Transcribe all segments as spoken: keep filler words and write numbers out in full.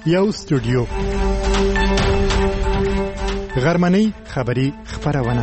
یو استودیو غرمنۍ خبری خبرونه.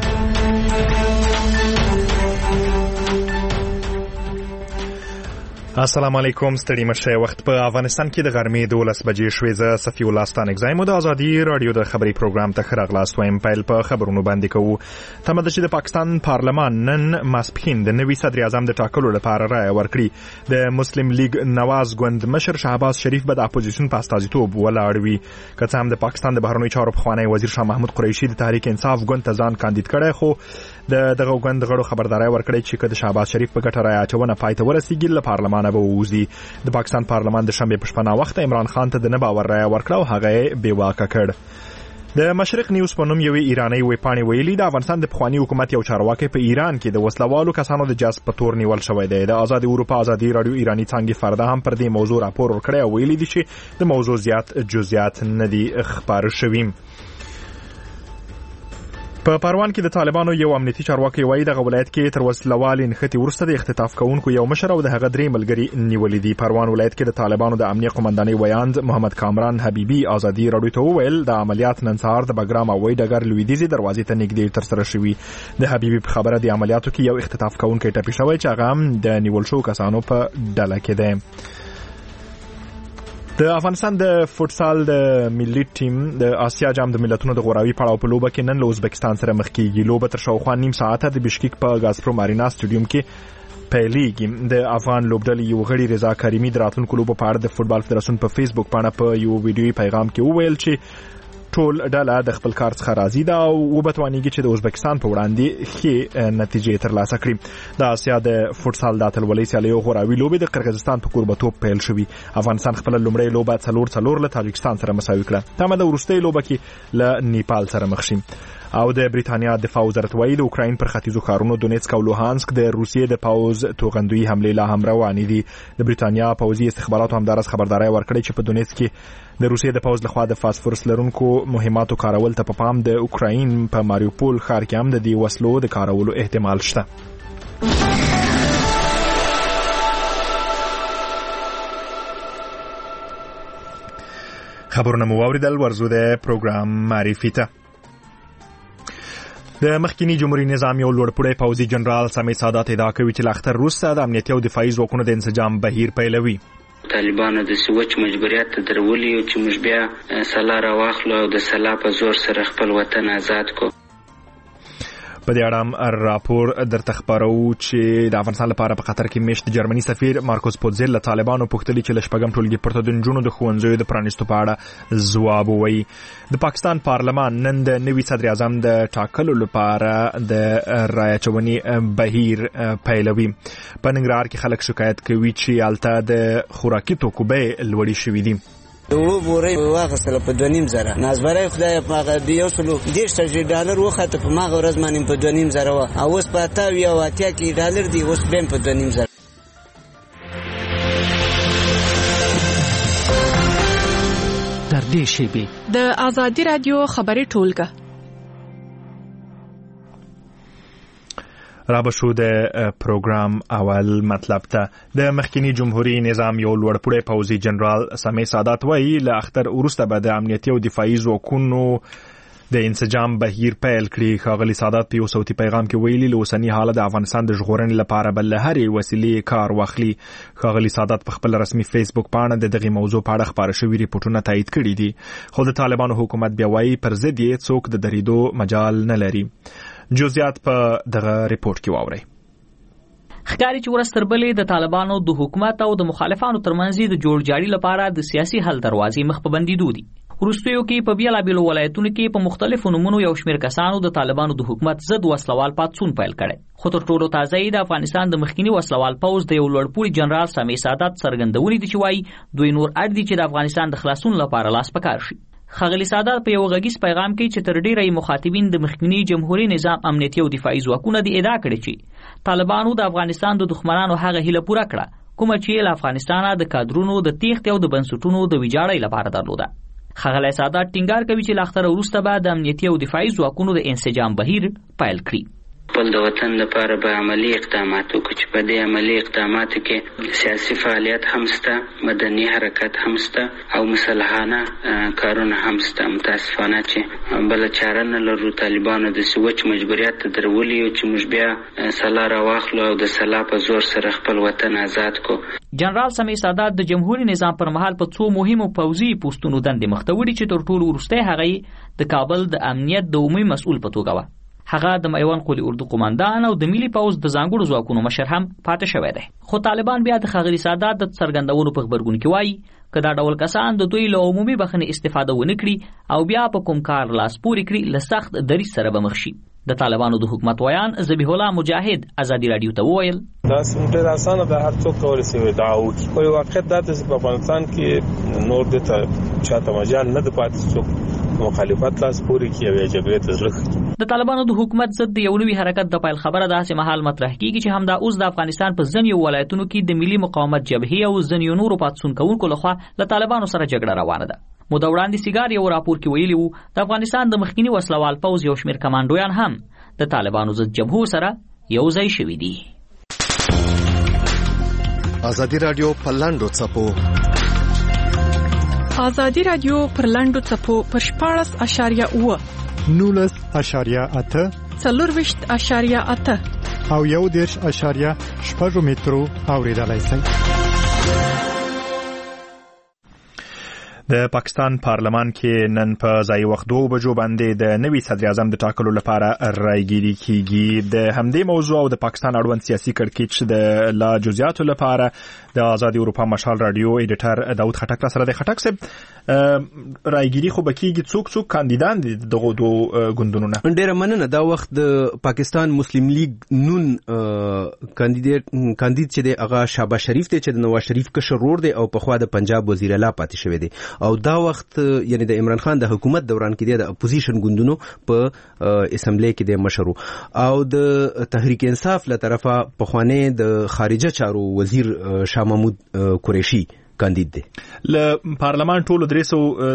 السلام علیکم. ستړي مشه وخت په افغانستان کې د غرمې دولس بجې شوې. زه صفی الله ستانکزایم د ازادي رادیو د خبري پروګرام ته راغلاست وایم. پیل په خبرونو باندې کوو. تمه ده چې د پاکستان پارلمان نن ماسپښین د نوي صدر اعظم د ټاکلو لپاره رایه ورکړي. د مسلم لیگ نواز ګوند مشر شهباز شریف به د اپوزیشن په استازیتوب ولاړ وي. که څه هم د پاکستان د بهرنیو چارو پخوانی وزیر شاه محمود قریشي د تحریک انصاف ګوند ته ځان کاندید کړی، خو د دغه ګوند غړو خبرداري ورکړې چې که د شهباز شریف په ګټه رایه اچونه پای ته ورسیږي له پارلمانه به ووځي. د پاکستان پارلمان د شنبه په شپه وخت عمران خان ته د نه باور رایه ورکړه او هغه بې واکه کړ. د مشرق نیوز په نوم یوې ایرانی ویبپاڼې ویلي د افغانستان د پخوانی حکومت یو چارواکي په ایران کې د وسلوالو کسانو د جذب په تور نیول شوی دی. د آزاد اروپا ازادي رادیو ایرانی څنګه فردا هم پر دې موضوع راپور ورکړی او ویلي دي چې د موضوع زیات جزئیات نه دي خبر شوي. په پروان کې د طالبانو یو امنیتي چارواکي وایي د ولایت کې تر وسلوالې نښتې وروسته د اختطاف کوونکو یو مشر او د هغه درې ملګري نیولې دي. پروان ولایت کې د طالبانو د امنیه قومندانۍ ویاند محمد کامران حبیبي ازادي رادیو ته وویل د عملیات نن سهار د بګرام او وی ډګر لویدیځي دروازې ته نږدې ترسره شوي. د حبیبي په خبره د عملیاتو کې یو اختطاف کوونکی ټپي شوی چې هغه هم د نیول شوو کسانو په ډله کې دی. د افغانستان د فوتسال د ملي ټیم د آسیا جام د ملتونو د غوراوي پړاو په لوبه کې نن له ازبکستان سره مخ کیږي. لوبه تر شاوخوا نیم ساعته د بشکیک په غازپروم ارینا سټیډیوم کې پیلېږي. د افغان لوبډلې یو غړي رضا کریمي د راتلونکو لوبو په اړه د فوتبال فدراسیون په فیسبوک باندې په یو ویډیوي پیغام کې وویل چې ټول ډله د خپل کار څخه راضي ده او وبتوانیږي چې د ازبکستان په وړاندې ښې نتیجې ترلاسه کړي. د آسیا د فوتسال د اتلولۍ سیالیو غوراوي لوبې د قرغیزستان په کوربتوب پیل شوي. افغانستان خپل لومړی لوبه څلور څلور له تاجکستان سره مساوي کړه. تمه د وروستۍ لوبه کې له نیپال سره مخ شي. او د بریتانیا دفاع وزارت وایي د اوکراین پر ختیځو ښارونو دونیتسک او لوهانسک د روسیې د پوز توغندوی حملې لا هم روانې دي. د بریتانیا پوځي استخباراتو همدارس خبرداري ورکړې چې په دونیتسک کې د روسیې د پوز لخوا د فاسفورس لرونکو مهماتو کارول ته په پام د اوکراین په ماریوپول ښار کې هم د دې وسلو د کارولو احتمال شته. خبرونه مو واوریدل. ورزو د پروګرام معرفي ته د مخکینی جمهوریت نظام یو لوړپوړی پوځي جنرال سمیع سادات ادعا کوي چې له اختر وروسته د امنیتي او دفاعي ځواکونو د انسجام بهیر پیلوي. طالبانو د سوچ مجبوریت ته درولي چې موږ بیا سلا راواخلو او د سلا په زور سره خپل وطن آزاد کو. په دې اړه راپور درته خبرو چې د افغانستان لپاره په قطر کې میشت جرمني سفیر مارکوس پوتزل له طالبانو پوښتنه چې له شپږم ټولګي پورته د نجونو د ښوونځیو د پرانیستو په اړه ځواب ووایي. د پاکستان پارلمان نن د نوي صدر اعظم د ټاکلو لپاره د رایه اچونې بهیر پیلوي. په ننګرهار کې خلک شکایت کوي چې هلته د خوراکي توکو بیې لوړې شوي دي. وړو بورې واخیستله په دوه نیم زره. نازبری خدای په هغه د یو سلو دېرش زره ډالر وخته په ماغه ورځ باندې په دوه نیم زره وه او اوس په اته اویا او اتیا کې ډالر دي، اوس بیا په دوه نیم زره. در دې شیبې د آزادي رادیو خبري ټولګه را بشو د پروګرام اول مطلب ته. د مخکینی جمهوریت نظام یو لوړپوړی پوځي جنرال سمیع سادات وایي له اختر وروسته به د امنیتي او دفاعي ځواکونو د انسجام بهیر پیل کړي. ښاغلي سادات په یو صوتي پیغام کې ویلي له اوسني حالت د افغانستان د ژغورنې لپاره به له هرې وسیلې کار واخلي. ښاغلي سادات په خپل رسمي فیسبوک باندې د دغه موضوع په اړه خبره شوي ریپورتونه تایید کړي دي، خو د طالبانو حکومت بیا وایي پر ضد یې څوک د درېدو مجال نه لري. جزئیات په دغه ریپورت کې واورئ. ښکاري چې ورستربلې د طالبانو د حکومت او د مخالفانو ترمنځ د جوړجاړي لپاره د سیاسي حل دروازې مخ په بندېدو دي. وروستیو کې په بیلابیلو ولایتونو کې په مختلفو نومونو یو شمېر کسانو د طالبانو د حکومت ضد وسلوال پاڅون پیل کړی، خو تر ټولو تازه یې د افغانستان د مخکینی وسلوال پوځ د یو لوړپوړي جنرال سمیع سادات څرګندونې دي چې وایي دوی نور اړ دي چې د افغانستان د خلاصون لپاره لاس پکار شي. ښاغلي سادات په یو غږیز پیغام کې چې تر ډیره مخاطبین د مخکینی جمهوریت نظام امنیتي او دفاعي ځواکونه دي ادعا کړې چې طالبانو د افغانستان د دښمنانو هغه هیله پوره کړه کومه چې له افغانستانه د کادرونو د تیښتې او د بنسټونو د ویجاړۍ لپاره درلوده. ښاغلی سادات ټینګار کوي چې له اختر وروسته به د امنیتي او دفاعي ځواکونو د انسجام بهیر پیل کړي. خپل د وطن لپاره به عملی اقدامات وکړو چې په دې عملی اقداماتو کې سیاسي فعالیت هم شته، مدني حرکت هم شته او مسلحانه کارونه هم شته. متاسفانه چې بله چاره نه لرو، طالبانو داسې وچ مجبوریت ته درولي یو چې موږ بیا سلا راواخلو او د سلا په زور سره خپل وطن آزاد کو. جنرال سمیع سادات د جمهوریت نظام پر مهال په څو مهمو پوځي پوسټونو دندې مخته وړي چې تر ټولو وروسته هغه د کابل د امنیت د عمومي مسؤل په توګه و. هغه د میوان قلی اردو قوماندان او د ملي پوځ د ځانګړو ځواکونو مشر هم پاتې شوی دی. خو طالبان بیا د ښاغلي سادات د څرګندونو په خبرګون کې وایي که دا ډول کسان د دوی له عمومي بخښنې استفاده ونه کړي او بیا په کوم کار لاس پورې کړي له سخت دریځ سره به مخ شي. د طالبانو د حکومت ویان ذبیح الله مجاهد ازادي رادیو ته وویل دا ډېر اسانه ده، هر څوک کولی شي دعا وکړي. خو یو واقعیت دا ده چې په افغانستان کې نور د چاته مجال نه ده پاتې څوک مخالفت لاس پورې کړي او جګړې ته زړه کړي. د طالبانو د حکومت ضد د یو نوي حرکت د پیل خبره داسې مهال مطرح کیږي چې همدا اوس د افغانستان په ځینو ولایتونو کې د ملي مقاومت جبهې او ځینو نورو پاتسون کوونکو لخوا له طالبانو سره جګړه روانه ده. موده وړاندې سیګار یو راپور کې ویلي وو د افغانستان د مخکینی وسلوال پوځ یو شمېر کمانډویان هم د طالبانو ضد جبهو سره یو ځای شوي دي. ازادي رادیو په لاندو څپو ازادي رادیو پر لاندو څپو پر شپاړس اشاریه اوه نولس اشاریه اته څلورویشت اشاریه اته او یو دېرش اشاریه شپږ مترو اورېدلای شئ. د پاکستان پارلمان کې نن په ځای وخت دوه بجو باندې د نوي صدر اعظم د ټاکلو لپاره رایګیري کیږي. د همدې موضوع او د پاکستان اړوند سیاسي کړکېچ د لا جزئیاتو لپاره د آزادي اروپا مشال رادیو ایډیټر داود خټک سره د خټک صاحب رایګیري خو بکیږي څوک څوک کاندیدان دي دغه دوه ګوندونو نه. ډېر مننه. دا وخت د پاکستان مسلم لیگ نون کاندیدټ کاندید چې دی هغه شهباز شریف دی چې د نواز شریف کشر ورور دی او په خوا د پنجاب وزیر اعلی پاتې شوی دی او دا وخت یعنی د عمران خان د حکومت دوران کې د اپوزیشن ګوندونو په اسمبلی کې د مشرو او د تحریک انصاف له طرفه په خوانه د خارجه چارو وزیر شاه محمود قریشي کاندید دی. له پارلمان ټولو درې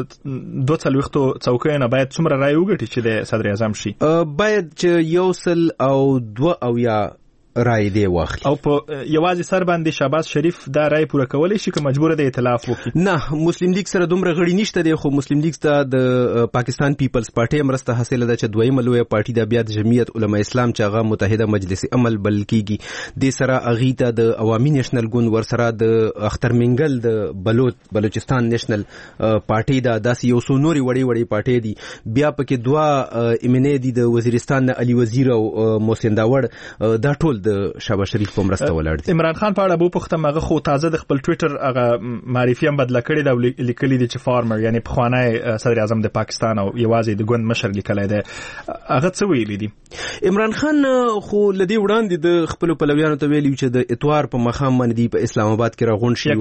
سو دوه څلوېښتو څوکیو نه باید څومره رای وګټي چې د صدر اعظم شي؟ باید چې یو سل او دوه اویا رای دی واخلي او په یوازې سر باندې شهباز شریف دا رای پوره کولی شي که مجبور دی ائتلاف وکړي؟ نه، مسلم لیگ سره دومره غړي نشته دی، خو مسلم لیگ ته د پاکستان پیپلز پارټي مرسته حاصله ده چې دویمه لویه پارټي د بیا د جمعیت علما اسلام چې هغه متحده مجلس عمل بلل کیږي. د سره اغي ته د عوامي نېشنل ګوند ورسره د اختر منګل د بلوچ بلوچستان نېشنل پارټي دا داسې یو څو نوري وړي وړي پارټي دي. بیا پکې دوه ایمنې دي د وزیرستان نه علي وزیر او محسن داوړ، دا ټول د شهباز شریف په مرسته ولاړ دي. عمران خان په اړه به پختم هغه خو تازه د خپل ټوئیټر هغه معرفي هم بدله کړې ده او لیکلي دي چې فارمر یعنی پخوانی صدر اعظم د پاکستان او یوازې د ګوند مشر لیکلی دی. هغه څه ویلي دي؟ عمران خان خو لدی وړاندې د خپل پلویانو ته ویلي چې د اتوار په مخام باندې په اسلام آباد کې راغون شي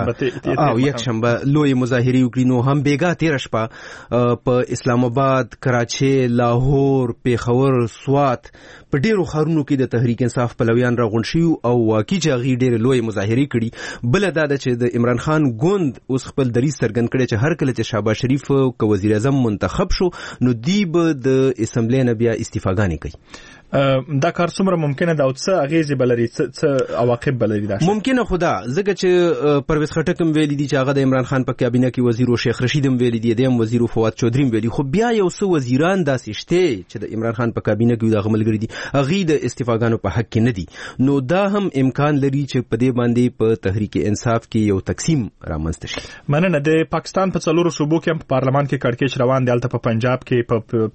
او او یک شنبه لوی مظاهرې وکړي. نو هم بیګا تیر شپه په اسلام آباد، کراچي، لاهور، پیښور، سوات په ډیرو ښارونو کې د تحریک انصاف پلویان راغون شي او واقعي چې هغې ډېرې لویې مظاهرې کړي. بله دا ده چې د عمران خان ګوند اوس خپل دریځ څرګند کړی چې هر کله چې شهباز شریف که وزیر اعظم منتخب شو نو دوی به د اسمبلی نه بیا استعفاګانې کوي. دا کار څومره ممکنه ده او څه اغیزې به لري، څه عواقب به لري؟ ممکنه خو ده ځکه چې پرویز خټک هم ویلي دي چې هغه د عمران خان په کابینه کې وزیر او شیخ رشید هم ویلي دي، دی هم وزیر او فواد چودري هم ویلي. خو بیا یو څه وزیران داسې شته چې د عمران خان په کابینه کې دغه ملګري دي، هغې د استعفاګانو په حق کې نه دي. نو دا هم امکان لري چې په دې باندې په تحریک انصاف کې یو تقسیم رامنځته شي. مننه. د پاکستان په څلورو صوبو کې هم په پارلمان کې کړکېچ روان دی، هلته په پنجاب کې،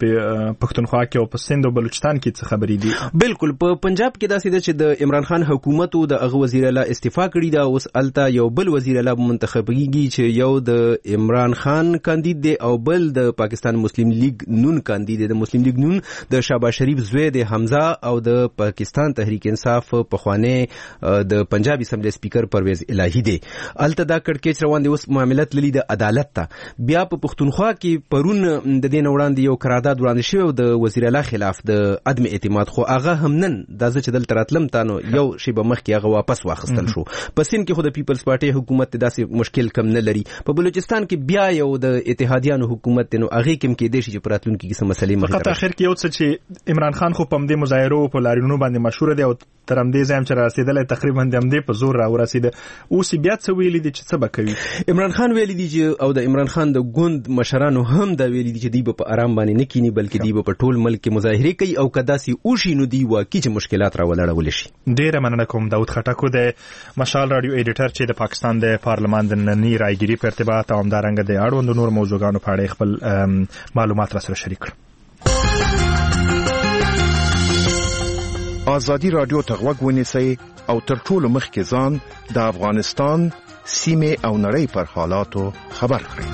په پښتونخوا کې او په سند او بلوچستان کې څه خبرې دي؟ بالکل په پنجاب کې داسې ده چې د عمران خان حکومت او د هغه وزیر اعلی استعفا کړي ده. اوس الته یو بل وزیر اعلی منتخبېږي چې یو د عمران خان کاندید دی او بل د پاکستان مسلم لیگ نون کاندید دی. د مسلم لیگ نون د شهباز شریف زوی د حمزه او د پاکستان تحریک انصاف پخوانی د پنجاب اسمبلی سپیکر پرویز الهی دی. الته دا کړکېچ روان دی. اوس معاملات للی د عدالت ته. بیا په پښتونخوا کې پرون د دې نه وړاندې یو قرارداد وړاندې شوی د وزیر اعلی خلاف د عدم اعتماد اعتماد خو هغه هم نن د ځکه دلته راتلم تانو یو شی به مخ کې هغه واپس واخستل شو. په سین کې خو د پیپلز پارټي حکومت داسې مشکل کم نه لري. په بلوچستان کې بیا یو د اتحادیانو حکومت نو هغه کوم کې د شي پراتلون کې څه مسلې مخ فقط اخر کې یو څه چې عمران خان خو په دې مظاهرو په لارینونو باندې مشهور دی او تر هم دې ځم چې رسیدل تقریبا د هم دې په زور را ورسید. اوس بیا څه ویلي دي چې څه بکوي؟ عمران خان ویلي دي چې او د عمران خان د ګوند مشرانو هم دا ویلي دي چې دی په آرام باندې نه کینی بلکې دی په ټول ملک کې مظاهره کوي او کداسي اوشي نو دی واکې چې مشکلات را ولړول شي. ډیره مننه کوم داود خټکو د مشال رادیو ایډیټر چې د پاکستان د پارلمان د نننی رایګيري په ارتباط او همدارنګه د اړوند نور موضوعاتو په اړه خپل معلومات را سره شریک کړل. آزادی رادیو ته غوږ ونیسئ او تر ټولو مخکې ځان د افغانستان سیمې او نړۍ پر حالاتو خبر کړئ.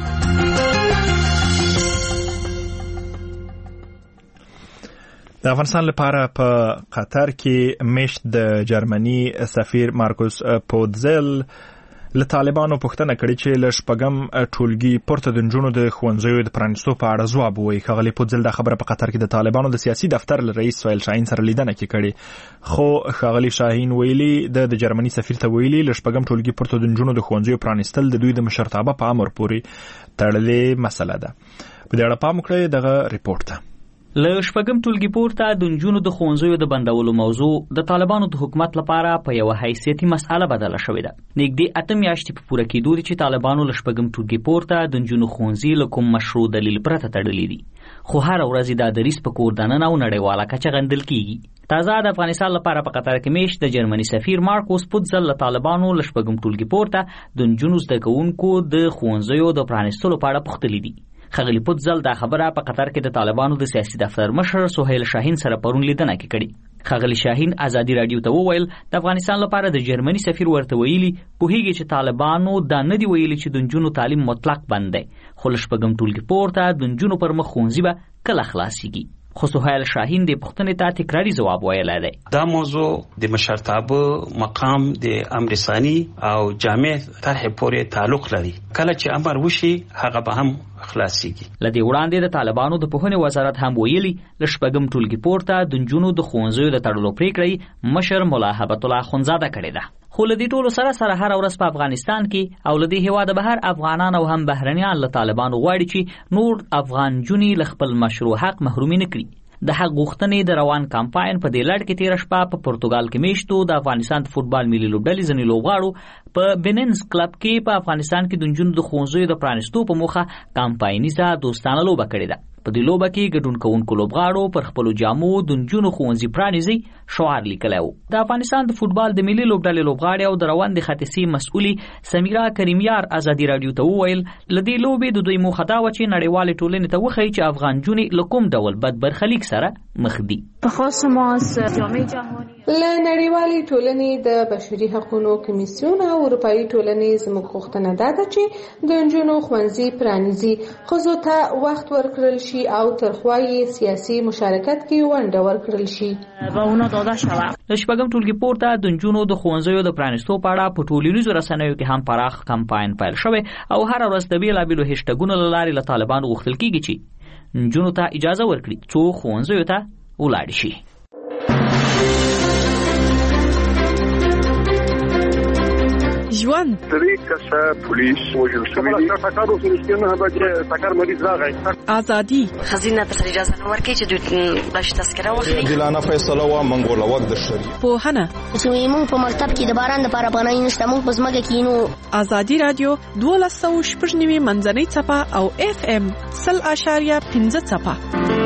د افغانستان لپاره په قطر کې مشت د جرمني سفیر مارکوس پودزل له طالبانو پوښتنه کړې چې له شپږم ټولګي پورته د نجونو د ښوونځیو د پرانیستو په اړه ځواب ووایي. ښاغلي پودزل دا خبره په قطر کې د طالبانو د سیاسي دفتر له رئیس سهیل شاهین سره لیدنه کې کړې، خو ښاغلي شاهین ویلي د جرمني سفیر ته ویلي له شپږم ټولګي پورته د نجونو د ښوونځیو پرانیستل د دوی د مشرتابه په امر پورې تړلې مسله ده. په دې اړه پام وکړئ دغه ریپورت ته. له شپږم ټولګي پورته د نجونو د ښوونځیو د بندولو موضوع د طالبانو د حکومت لپاره په یو حیثیتي مسأله بدله شوې ده. نږدې اته میاشتې په پوره کېدو دي چې طالبانو له شپږم ټولګي پورته د نجونو ښوونځي له کوم مشروع دلیل پرته تړلي دي، خو هره ورځ دا دریځ په کور دننه او نړیواله کچه غندل کېږي. تازه د افغانستان لپاره په قطر کې میشت د جرمني سفیر مارکوس پودزل له طالبانو له شپږم ټولګي پورته د نجونو زده کوونکو د ښوونځیو د پرانیستلو په اړه پوښتلي دي. ښاغلي پودزل دا خبره په قطر کې د طالبانو د سیاسي دفتر مشر سهیل شاهین سره پرون لیدنه کې کړې. ښاغلي شاهین ازادي رادیو ته وویل د افغانستان لپاره د جرمني سفیر ورته ویلي پوهیږي چې طالبانو دا نه دی ویلي چې د نجونو تعلیم مطلق بند دی، خو له شپږم ټولګي پورته د نجونو پر مخ ښوونځي به کله خلاصیږي. خو سهیل شاهین د پوښتنې ته تکراري ځواب ویلی دی. دا موضوع د مشرتابه مقام د امر ثاني او جامع طرح پورې تعلق لري. کله چې امر وشي هغه به هم خلاصيږي. لدې وړاندې د طالبانو د پوهنې وزارت هم ویلي له شپږم ټولګي پورته د نجونو د ښوونځیو د تړلو پریکړه مشر ملا هبت الله خونزاده کړې ده. خو لدې ټولو سره سره هر ورځ په افغانستان کې او لدې هیواد بهر افغانان او هم بهرنیان له طالبانو غواړي چې نور افغان جونی له خپل مشروع حق محرومي نه کړي. د حق غوښتنې د روان کمپاین په دې لړ کې تیر شپه په پرتګال کې میشتو د افغانستان د فوتبال ملي لوبډلې ځنې لوبغاړو په بیننس کلب کې په افغانستان کې د نجونو د ښوونځیو د پرانیستو په موخه کمپاینیزه دوستانه لوبه کړې ده. په دې لوبه کې ګډون کوونکو لوبغاړو پر خپلو جامو د نجونو ښوونځي پرانیزي شعار لیکلی و. د افغانستان د فوتبال د ملي لوبډلې لوبغاړې او د روان د خطیسي مسؤلي سمیرا کریمیار ازادي رادیو ته وویل له دې لوبې د دوی موخه دا وه چې نړیوالې ټولنې ته وښیي چې افغان جونې له کوم ډول بد برخلیک سره مخ دي. له نړیوالې ټولنې د بشري حقوقو کمیسیون او اروپایي ټولنې زموږ غوښتنه دا ده چې د نجونو ښوونځي پرانیزي، ښځو ته وخت ورکړل شي او ترخوایي سیاسي مشارکت کې ونډه ورکړل شي. له شپږم ټولګي پورته د نجونو د ښوونځیو د پرانیستو په اړه په ټولنیزو رسنیو کې هم پراخ کمپاین پیل شوی او هر ورځ د بېلابېلو هشټګونو له لارې له طالبانو غوښتل کېږي چې نجونو ته اجازه ورکړي څو ښوونځیو ته ولاړ شي. ژوند درې کسه پولیس وژل شوي دي. ټکر وسو نه به چې ټکر مریض راغی. ازادي خزینه ته اجازه نه ورکړي چې دوی باش تذکره واخلي. دلانه فیصله وا منګول وخت د شری. پوهنه چې موږ په مکتب کې د باران لپاره پناه نشته، موږ په ځمکه کې نو. ازادي رادیو دولس سوه شپږ نوي منځنۍ څپه او اف ام سل اشاریه پنځه څپه.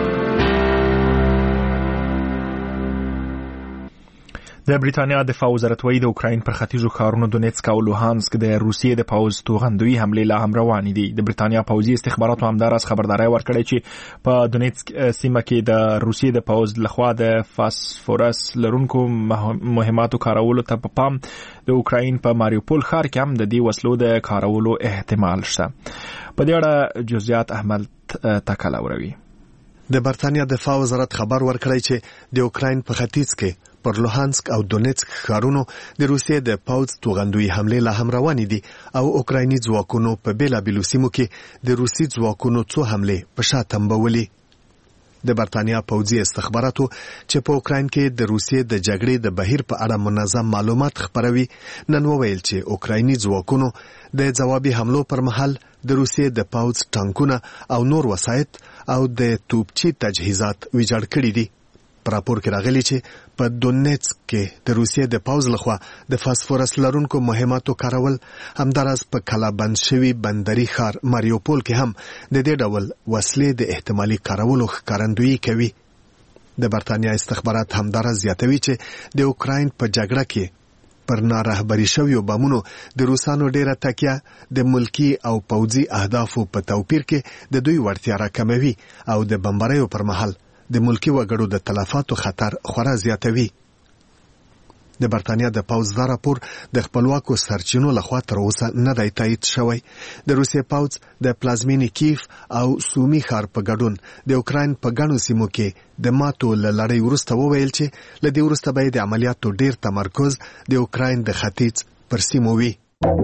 د بریتانیا دفاع وزارت وایي د اوکراین پر ختیځو ښارونو دونیتسک او لوهانسک د روسیې د پوځ توغندوي حملې لا هم روانې دي. د بریتانیا پوځي استخباراتو همداراز خبرداری ورکړې چې په دونیتسک سیمه کې د روسیې د پوځ لخوا د فاسفورس لرونکو مهماتو کارولو ته په پام د اوکراین په ماریوپول ښار کې هم د دې وسلو د کارولو احتمال شته. په دې اړه جزئیات احمد تکل اوروي. د بریتانیا دفاع وزارت خبر ورکړی چې د اوکراین په ختیځ کې پر لوهانسک او دونیتسک ښارونو د روسیې د پوځ توغندوي حملې لا هم روانې دي او اوکرایني ځواکونو په بیلابېلو سیمو کې د روسي ځواکونو څو حملې په شا تنبولې. د برتانیا پوځي استخباراتو چې په اوکراین کې د روسیې د جګړې د بهیر په اړه منظم معلومات خپروي نن وویل چې اوکرایني ځواکونو د جوابي حملو پر مهال د روسیې د پوځ ټانکونه او نور وسایط او د توپچي تجهیزات ویجاړ کړي دي. په راپور کې راغلي چې په دونیتسک کې د روسیې د پوځ لخوا د فاسفورس لرونکو مهماتو کارول، همداراز په کلابند شوي بندري ښار ماریوپول کې هم د دې ډول وسلې د احتمالي کارولو ښکارندویي کوي. د برتانیا استخبارات همداراز زیاتوي چې د اوکراین په جګړه کې پر نارهبري شویو بمونو د روسانو ډیره تکیه د ملکی او پوځي اهدافو په توپیر کې د دوی وړتیا راکموي او د بمباریو پر مهال د ملکی وګړو د تلفاتو خطر خورا زیاتوي. د برتانیا د پوځ دا راپور د خپلواکو سرچینو لخوا تر اوسه نه دی تایید شوی. د روسیې پوځ د پلازمینې کیف او سومي ښار په ګډون د اوکراین په ګڼو سیمو کې د ماتو له لړۍ وروسته وویل چې له دې وروسته به د عملیاتو ډیر تمرکز د اوکراین د ختیځ پر سیمو وي.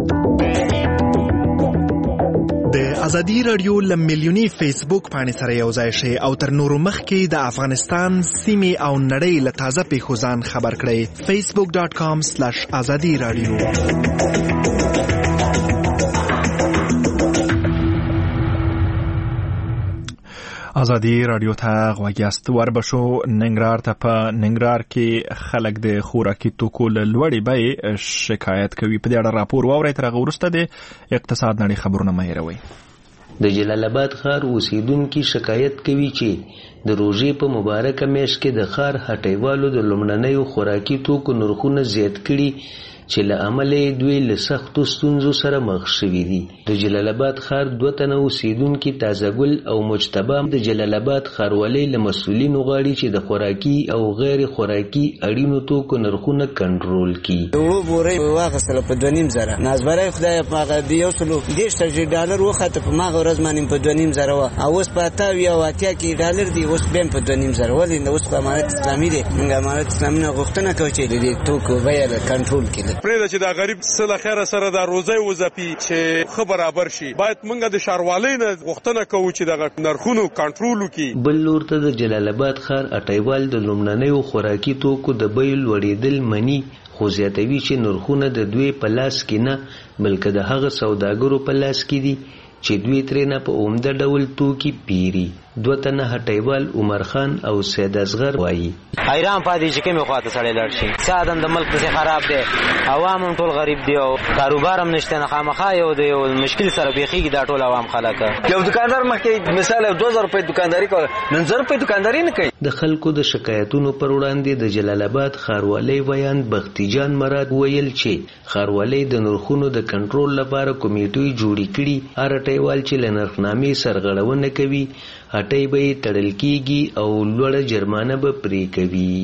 د ازادي رادیو له میلیوني فیسبوک پاڼې سره یو ځای شئ او تر نورو مخکې د افغانستان سیمې او نړۍ له تازه پیښو ځان خبر کړئ. فیسبوک ډاټ کام سلیش ازادي رادیو. ازادي رادیو ته غوږ یاست. وربشو ننګرهار ته په ننګرهار کې خلک د خوراکي توکو له لوړې بیې شکایت کوي. په دې اړه راپور واورئ. تر هغه وروسته د اقتصاد نړۍ خبرونه مه هېروئ. د جلال آباد ښار اوسیدونکي شکایت کوي چې د روژې په مبارکه میاشت کې د ښار هټیوالو د لومړنیو خوراکي توکو نرخونه زیات کړي چې له امله دوی له سختو ستونزو سره مخ شوي دي. د جلال آباد ښار دوه تنه اوسیدونکي تازه ګل او مجتبا د جلال آباد ښاروالۍ له مسؤلینو غواړي چې د خوراکي او غیر خوراکي اړینو توکو نرخونه کنټرول کړي. د وړو بورۍ واخیستله په دوه نیم زره، نازبری خدایه په هغه د یو سلو دېرش زره ډالر وخته په هماغه ورځ باندې په دوه نیم زره وه، او اوس په اته اویا او اتیا کې ډالر دي، اوس بیا هم په دوه نیم زره. ولې اوس خو امارت اسلامي دی، موږ امارت اسلامي نه غوښتنه کوو چې د دې توکو بیه کنټرول کړي. پرېږده چې دا غریب څه له خیره سره دا روزۍ وځپي چې ښه برابر شي. باید موږ د ښاروالۍ نه غوښتنه کوو چې دغه نرخونو کنټرول وکړي. بل لور ته د جلال آباد ښار اټیوال د لومړنیو خوراکي توکو د بیو لوړېدل مني، خو زیاتوي چې نرخونه د دوی په لاس کې نه بلکې د هغه سوداګرو په لاس کې دي چې دوی ترېنه په عمده ډول توکي پیري. دوه تنه هټیوال عمر خان او سید اصغر وایي حیران پاتې چې کومې خواته سړی لاړ شي. سادن د ملک داسې خراب دی، عوام هم ټول غریب دی او کاروبار هم نشته، نه خامخا یو د یو مشکل سره بیخیږي دا ټول عوام خلک. یو دکاندار مخکې مثال دوه زره روپۍ دکانداري کوله، نن زر روپۍ دکانداري نه کوي. د خلکو د شکایتونو پر وړاندې د جلال آباد ښاروالۍ ویان بختي جان مراد ویل چې ښاروالۍ د نرخونو د کنټرول لپاره کمیټې جوړې کړي. هر هټیوال چې له نرخنامې سرغړونه کوي هټۍ به یې تړل کېږي او لوړه جرمانه به پرې کوي.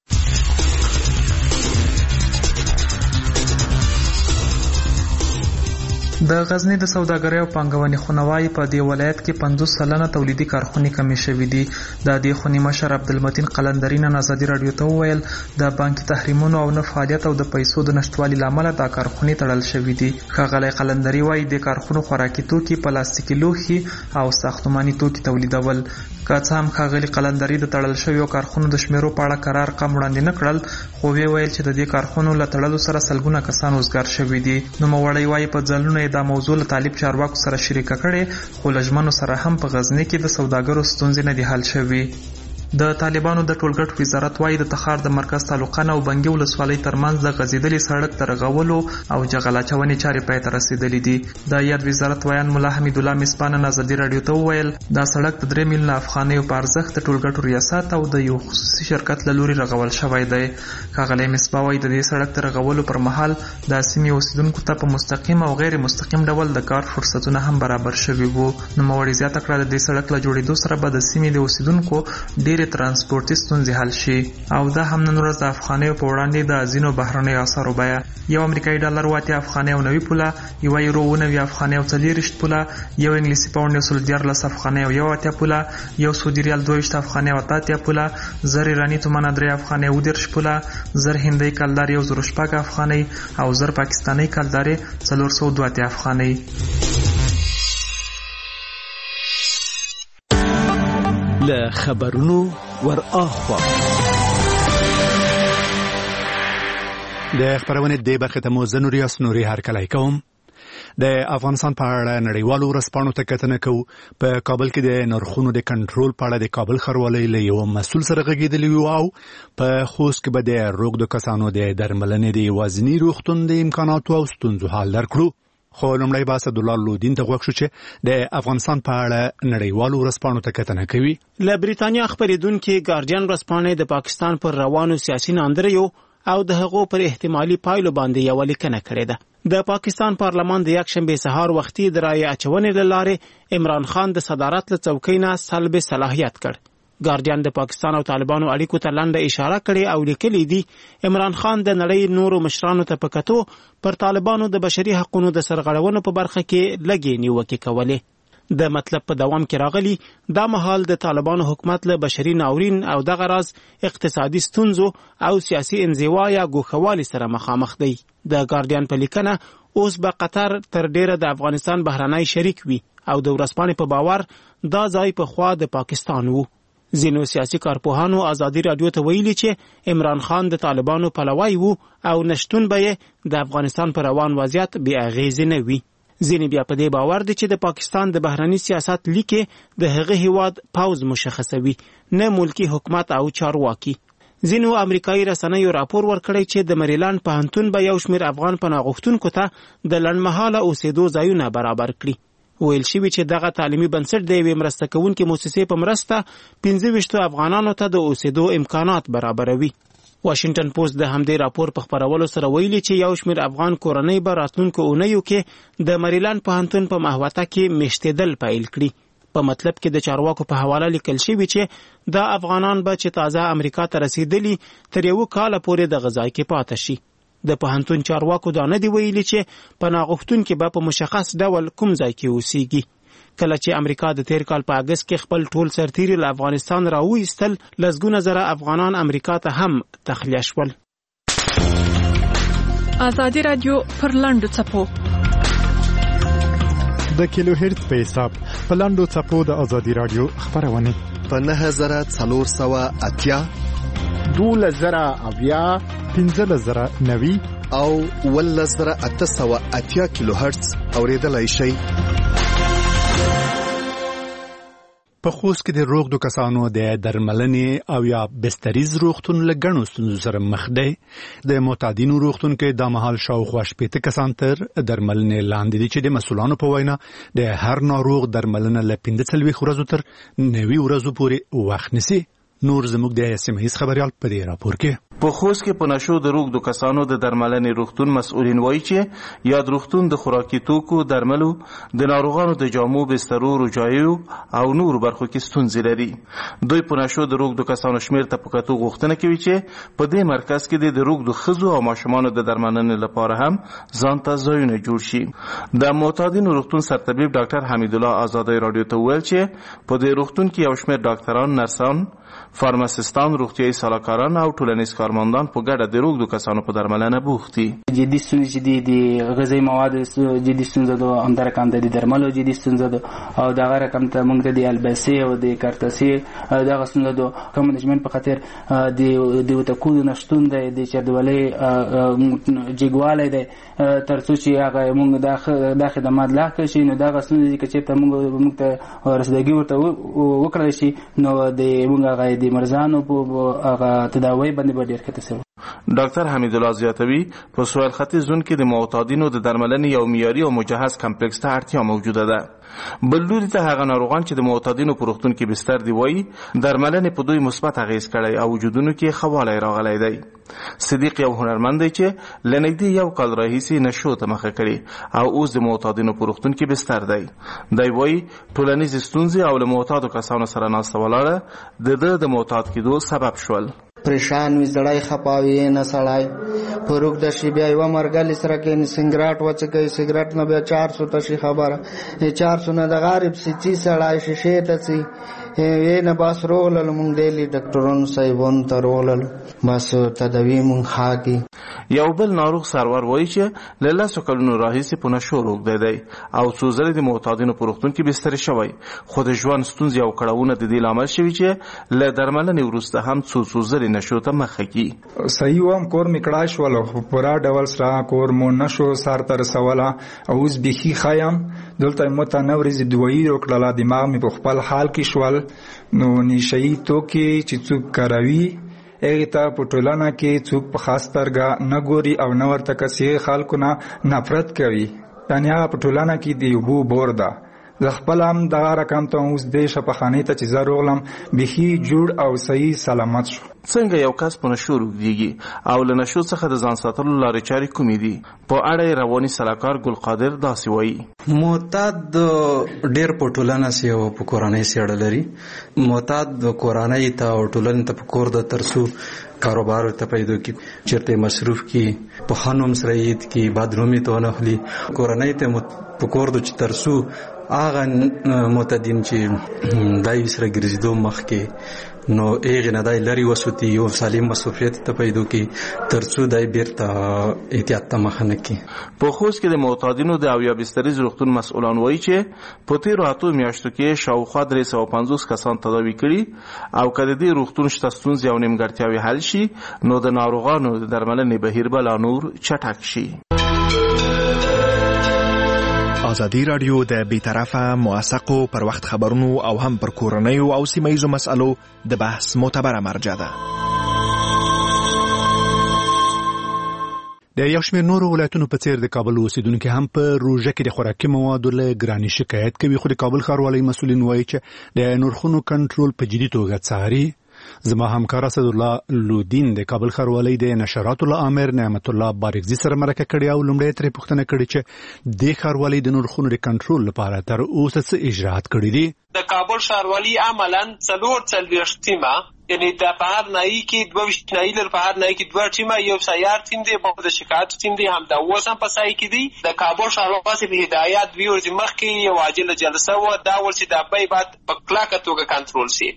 د غزنی د سوداګرۍ او پانګونې خونوای په دې ولایت کې پنځوس سلنه تولیدي کارخونې کمې شوې دي. د دې خونې مشر عبدالمتین قلندري نن ازادي رادیو ته وویل د بانکي تحریمونو او نه فعالیت او د پیسو د نشټوالي لامل دا کارخونې تړل شوې دي. ښاغلی قلندري وایي د کارخونو خوراکي توکي، پلاستیکي لوښي او ساختماني توکي تولیدول. که څه هم ښاغلي قلندري د تړل شویو کارخونو د شمیرو په اړه قرار رقم وړاندې نه کړل، خو ویې ویل چې د دې کارخونو له تړلو سره سلګونه کسان وزګار شوي دي. نوموړی وایي په ځلونه دا موضوع له طالب چارواکو سره شریکه کړې، خو له ژمنو سره هم په غزني کې د سوداګرو ستونزې نه دي حل شوي. د طالبانو د ټولګټ وزارت وایي د تخار د مرکز تعلقان او بنګي ولسوالۍ ترمنځ د غځېدلې سړک د رغولو او جغل اچونې چارې پای ته رسېدلې دي. د یاد وزارت ویان ملا حمید الله مصباح نن ازادي رادیو ته وویل دا سړک د درې میلیونه افغانیو په ارزښت د ټولګټو ریاست او د یو خصوصي شرکت له لوري رغول شوی دی. ښاغلی مصباح وایي د دې سړک د رغولو پر مهال د سیمې اوسیدونکو ته په مستقیم او غیر مستقیم ډول د کار فرصتونه هم برابر شوي وو. نوموړي زیاته کړه د دې سړک له جوړېدو سره به د سیمې د اوسیدونکو ډېرې ترانسپورتي ستونزې حل شي او دا هم نن ورځ د افغانیو په وړاندې د ځینو بهرنیو اسعارو بیه یو امریکایي ډالر اوه افغانۍ او نوي پوله، یوه یورو اوه نوي افغانۍ او څلېرویشت پوله، یو انګلیسي پاونډ یو سل دیارلس افغانۍ او یو اتیا پوله، یو سعودي ریال دوه ویشت افغانۍ او اته اتیا پوله، زر ایراني تومنه درې افغانۍ اوه دېرش پوله، زر هندۍ کلدارې یو زر شپږ افغانۍ او زر پاکستانۍ کلدارې څلور سوه دوه اتیا افغانۍ. له خبرونو ور اخوا د خبرونه د برخه ته موزه نوري اسنوري هرکلای کوم د افغانستان په اړه نړیوالو ورسپانو ته کتنه کوو. په کابل کې د نرخونو د کنټرول په اړه د کابل ښاروالۍ له یو مسؤل سره غږېدلی و او په خوست کې به د روږدو کسانو د درملنې د یوازیني روغتون د امکاناتو او ستونزو حل درکړو. خو لومړی به اسدالله لودین ته غوږ شو چې د افغانستان په اړه نړیوالو ورسپانو ته کتنه کوي. له بریتانیا خبرېدونکي ګارډین ورسپانې د پاکستان پر روانو سیاسي ناندریو او د هغو پر احتمالي پایلو باندې یو لیکنه کړې ده. د پاکستان پارلمان د یکشنبه سهار وختي د رایې اچونې له لارې عمران خان د صدارت له څوکۍ نه سلب صلاحیت کړ. ګارډین د پاکستان او طالبانو اړیکو ته لنډه اشاره کړې او لیکلي دي عمران خان د نړۍ نورو مشرانو ته په کتو پر طالبانو د بشري حقوقو د سرغړونو په برخه کې لږې نیوکې کولې. د مطلب په دوام کې راغلي دا مهال د طالبانو حکومت له بشري ناورین او دغه راز اقتصادي ستونزو او سیاسي انزوا یا ګوښوالي سره مخامخ دی. د ګارډین په لیکنه اوس به قطر تر ډیره د افغانستان بهرنی شریک وي او د ورځپاڼې په باور دا ځای په خوا د پاکستان وو. ځینو سیاسي کارپوهانو ازادي راډیو ته ویلي چې عمران خان د طالبانو پلوی وو او نشتون به د افغانستان پر روان وضعیت بې اغېزې نه وي. ځینې بیا په دې باور دي چې د پاکستان د بهرني سیاست لیکې د هغه هیواد پاوز مشخصوي نه ملکی حکومت او چارواکي. ځینو امریکایي رسنیو راپور ورکړی چې د مریلند پوهنتون به یو شمېر افغان پناه غوښتونکو ته د لنډمهاله اوسېدو ځایونه برابر کړي. ویل شوي چې دغه تعلیمي بنسټ د یوې مرسته کوونکې موسسې په مرسته پنځه ویشتو افغانانو ته د اوسېدو امکانات برابروي. واشنگټن پوسټ د همدې راپور په خپرولو سره ویلي چې یو شمېر افغان کورنۍ به راتلونکو اونیو کې د مریلند پوهنتون په محوطه کې میشتېدل پیل کړي. په مطلب کې د چارواکو په حواله لیکل شوي چې دا افغانان به چې تازه امریکا ته رسیدلي تر یو کاله پورې د غذای کې پاتې شي. د پوهنتون چارواکو دا نه دی ویلي چې پناه غوښتونکي به په مشخص ډول کوم ځای کې اوسېږي. کله چې امریکا د تیر کال په اگست کې خپل ټول سرتیري له افغانستان راوایستل لسګونه زره افغانان امریکا ته هم تخلیه شول. ازادي رادیو پر لاندو چپو د کیلو هرتز په حساب په لاندو چپو د ازادي رادیو خبرونه په نه زره څلور سوه اتیا دوله زره اویا پنځه زره نوي او ول زره اته سوه اتیا کیلو هرتز اوریدلای شئ. په خوست کې د روغدو کسانو د درملنې او یا بستریز روغتون له ګڼو ستونزو سره مخ دی. د معتادینو روغتون کې دا مهال شاوخوا شپېته کسان تر درملنې لاندې دي چې د مسؤلانو په وینا د هر ناروغ درملنه له پنځه څلوېښت ورځو تر نوي ورځو پورې وخت نیسي. نور زموږ د سیمه ییز خبریال په دې راپور کې په خوست کې په نشو د روغدو کسانو د درملنې روغتون مسؤلین وایي چې یاد روغتون د خوراکي توکو درملو د ناروغانو د جامو بسترو روجایو او نور برخو کې ستونزې لري. دوی په نشو د روغدو کسانو شمیر ته په کتو غوښتنه کوي چې په دې مرکز کې د روغدو ښځو او ماشومانو د درملنې لپاره هم ځان ته ځایونه جوړ شي. د معتادینو روغتون سرطبیب ډاکټر حمیدالله آزادی راډیو ته ویل چې په دې روغتون کې یو شمیر ډاکټران، نرسان، فارماسیستان، روغتیايي سلاکاران او ټولنیز کارمندان په ګډه د روغدو کسانو په درملنه بوخت دي. جدي ستونزې دي د غذایي مواد جدي ستونزه ده، همدا رقم د درملو جدي ستونزه ده او دغه رقم ته موږ ته د البسي او د کارتسي دغه ستونزه ده. کوم منیجمنت په خاطر د د وتکود نشټون د د چردولې جګواله ده ترڅو چې هغه موږ د خدمات لا کړي نو دغه ستونزې چې ته موږ موږ ته رسیدګي ورته وکړل شي نو د موږ هغه د مرزانو په هغه تداوی باندې به ډیر ښه تاثیر. ډاکټر حمیدالله زیاتوي په سویل ختیځ زون کې د معتادینو د درملنې یو معیاري او مجهز کمپلیکس ته اړتیا موجوده ده. بل لوري ته هغه ناروغان چې د معتادینو په روغتون کې بستر دی وایي درملنې په دوی مثبت اغېز کړی او وجودونو کې خواله راغلی دی. صدیق یو هنرمند دی چې له نږدې یو کال راهیسې نشو ته مخه کړي او اوس د معتادینو په روغتون کې بستر دی. دی وایي ټولنیز ستونزې او له معتادو کسانو سره ناسته ولاړه د ده د معتاد کېدو سبب شول. پریشان وي، زړی خپاوي نه سړی په روغ د شي بیا یوه مرګلې سره کښېني سګرټ وڅکوي، سګرټ نه بیا چار سو ته شي خبره، چار سو نه د غارب سي چي سړی شیشې ته څي یې نه بس روغللو مونږ ډیلي ډاکټرانو صاحبانو ته روغللو بس تداوي مونږ ښه کړي. یو بل ناروغ سرور وایي چې له لسو کلونو راهیسې په نشو روږدی دی او څو ځلې د معتادینو په روغتون کې بستر شوی، خو د ژوند ستونزې او کړاوونه د دې لامل شوي چې له درملنې وروسته هم څو څو ځلې نشو ته مخه کړي. صحیح وم کور مې کړای شول، خو پوره ډول سره کور مو نشو سر ته رسوله او اوس بیخي ښه یم. دلته مو ته نه ورځې دوایي وکړله، دماغ مې په خپل حال کې شول. نو نشهیي توکي چې څوک کاروي هغې ته په ټولنه کې څوک په خاص سترګه نه ګوري او نه ورته کسې خلکو نه نفرت کوي. یعنې هغه په ټولنه کې د اوبو بور ده. زه خپل هم دغه رقم ته اوس دې شفاخانې ته چې زه روغلم بیخي جوړ او صحیح سلامت شو. څنګه یو کس په نشو روږدیږي او له نشو څخه د ځان ساتلو لارې چارې کومې دي؟ په اړه یې رواني سلاکار ګل قادر داسې وایي. معتاد ډېر په ټولنه سي او په کورنۍ سي اړه لري. معتاد د کورنۍ ته او ټولنې ته په کور د ترسو کاروبار ته پیدا کی چرته مصروف کی په خانم سرید کی بادرومي ته نه خلی کورنۍ ته په کور د ترسو هغه معتادین چې دای سره ګرځیدو مخ کې نو هغه نه دای لري وسوتی یو سالم مصروفیت ته پیدا کی ترسو دای بیرته احتیاط ته مخ نه کی. په خوست کې د معتادینو د اویا بسترې روغتون مسؤلان وایي چې په تیرو اتو میاشتو کې شاوخوا درې سوه پنځوس کسان تداوي کړي او که د دې روغتون شته ستونزې او نیمګړتیاوې حل شي نو د ناروغانو د درملنې بهیر به لا نور چټک شي. ازادي راډیو د بیطرفه موثقو پر وخت خبرونو او هم پر کورنیو او سیمه‌ییزو مسألو د بحث معتبره مرجع ده. د یو شمېر نورو ولایتونو په څیر د کابل اوسیدونکو هم په روژه کې د خوراکي موادو له ګرانۍ شکایت کوي، خو د کابل ښاروالۍ مسؤلین وایي چې د نرخونو کنټرول په جدي توګه څاري. زما همکار اسد الله لودین د کابل ښاروالۍ د نشراتو له امر نعمت الله بارکزي سره مرکه کړې او لومړی ترې پوښتنه کړې چې د ښاروالۍ د نرخونو د کنټرول لپاره تر اوسه څه اجراءات کړي دي. د کابل ښاروالۍ عملاً څلور څلوېښت ټیمه یعنی د په هر ناحیې کې دوه ویشت ناحیې لري، په هر ناحیې کې دوه ټیمه، یو سیار ټیم دی، بل د شکایت ټیم دی، همدا اوس هم په سایه کې دی. د کابل ښاروالۍ په هدایت دوی ورځې مخکې یو عاجله جلسه وه، دا ول چې د بیې باید په کلکه توګه کنټرول شي.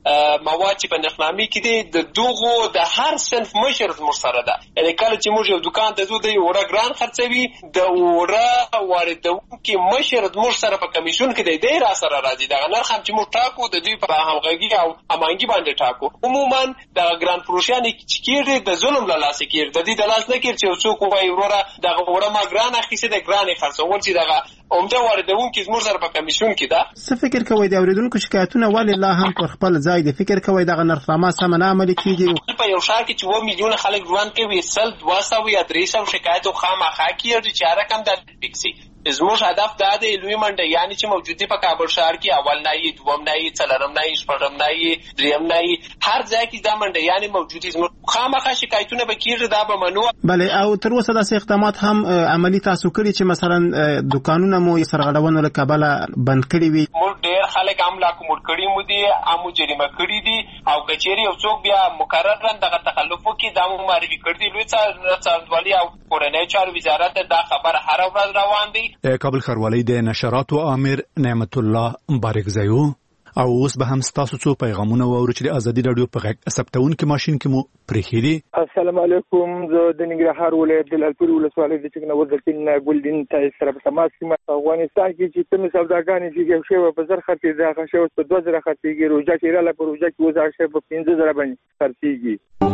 مواد چې په نرخنامې کې دي د دغو د هر صنف مشر زموږ سره ده. یعنې کله چې موږ یو دوکان ته ځو د اوړه ګران خرڅوي، د اوړه واردونکي مشر زموږ سره په کمیسیون کې دی، دی را سره راځي. دغه نرخ هم چې موږ ټاکو د دوی په همغږي او هماهنګي باندې ټاکو. عموما دغه ګران فروشیان چې کېږي د ظلم له لاسه کېږي، د دې د لاس نه کېږي چې یو څوک ووایي وروره دغه اوړه ما ګران اخیستې ده، ګران یې خرڅول چې دغه عمده واردونکي زموږ سره په کمیسیون کې ده. څه فکر کوئ د اورېدونکو شکایتونه ولې لا هم پر خپل ځای دي؟ فکر کوئ دغه نرخنامه سمه نه عملي کېږي؟ په یو ښار کې چې اووه میلیونه خلک ژوند کوي، سل دوه سوه یا درې سوه شکایت خامخا کېږي چې هر رقم دا فکس شي. زموږ هدف دا دی لوی منډیانې چې موجود دي په کابل ښار کې، اول ناحیې، دوم ناحیې، څلورم ناحیې، شپږم ناحیې، درېیم ناحیې، هر ځای کې دا منډیانې موجود دي. زموږ خامخا شکایتونه به کېږي، دا به منو. بله، او تر اوسه داسې اقدامات هم عملي تاسو کړي چې مثلا دوکانونه مو سرغړونو له کبله بند کړي وي؟ موږ ډېر خلک هم لاکوموډ کړي مو دي، هم مو جریمه کړي دي، او که چېرې یو څوک بیا مقررا دغه تخلف وکړي دا مو معرفي کړي دي. لوی څارنوالي او کورنیو چارو وزارت دا خبره هره ورځ روان دی. کابل ښاروالۍ د نشراتو امر نعمت الله بارکزي و. او اوس به هم ستاسو څو پیغامونه واورو چې د ازادي راډیو په غږ ثبتونکي ماشین کې مو پرېښي دي. السلام علیکم، زه د ننګرهار ولایت د لعلپورې ولسوالۍ د چکنوزرتین ګلدین تایز سره په تماس کې یم. په افغانستان کې چې کومې سوداګانې چې یو شی په زر خرڅېږي، هغه شی اوس په دوه زره خرڅېږي. روژه چې راغله، په روژه کې اوس هغه شی په پنځه زره باندې خرڅېږي.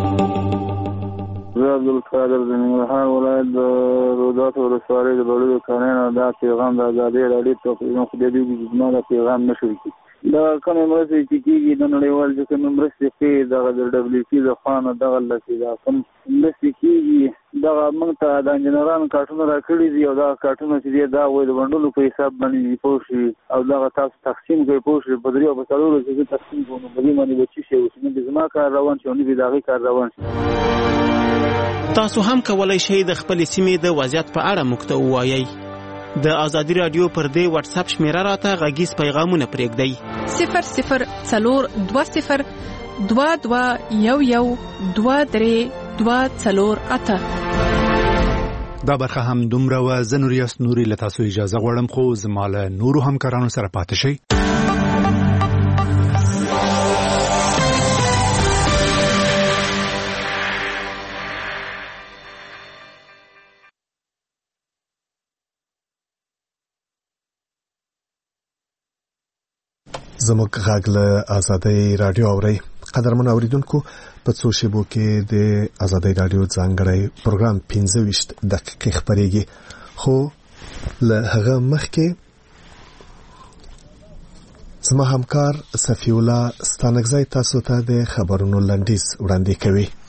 زه عبدالقادر د ننګرهار ولایت د روداتو ولسوالۍ د بړیو کانینو دا پیغام د ازادۍ راډیو تقریبا خدای دې وکړي زما دا پیغام نه شوي کړي. دا کومې مرستې چې کېږي د نړیوال چې کومې مرستې کوي دغه د ډبلیو سي د خوا نه دغه لسې دا کوم مرستې کېږي دغه موږ ته د انجینرانو کارټونه راکړي دي، او دغه کارټونه چې دي دا وایي د بنډلو په حساب باندې پوه شي، او دغه تاسو تقسیم کوئ پوه شي. په درې او په څلورو چې زه تقسیم کوم نو په دې باندې به څه شی وشي، نه به زما کار روان شي او نه به د هغې کار روان شي. تاسو هم کولی شئ د خپلې سیمې د وضعیت په اړه موږ ته ووایئ. د ازادي راډیو پر دې واتس اپ شمیره راته غږیز پیغامونه پرېږدئ: صفر صفر څلور دوه صفر دوه دوه یو یو دوه درې دوه څلور اته. دا برخه هم دومره وه. زه نوریاس نوري له تاسو اجازه غواړم، خو زما له نورو همکارانو سره پاتې شئ. زموږ غږ له آزادۍ رادیو اوري. قدرمن اوریدونکو په څو شیبو کې د آزادۍ رادیو ځانګړی پروګرام پنځه ویشت دقیقې خبرېږي، خو له هغه مخکې زما همکار صفی الله ستانکزی تاسو ته د خبرونو لنډیز وړاندې کوي.